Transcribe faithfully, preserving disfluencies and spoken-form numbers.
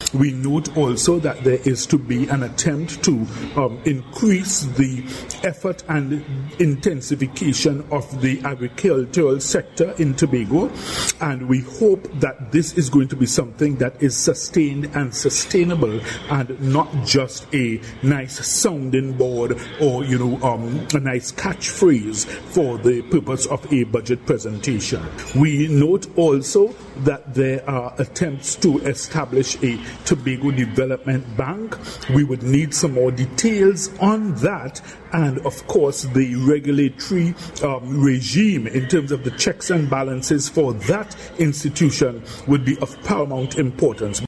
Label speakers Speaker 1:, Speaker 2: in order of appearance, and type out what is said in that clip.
Speaker 1: We note also that there is to be an attempt to um, increase the effort and intensification of the agricultural sector in Tobago, and we hope that this is going to be something that is sustained and sustainable and not just a nice sounding board or, you know, um, a nice catchphrase for the purpose of a budget presentation. We note also that there are attempts to establish a Tobago Development Bank. We would need some more details on that, and of course the regulatory um, regime in terms of the checks and balances for that institution would be of paramount importance.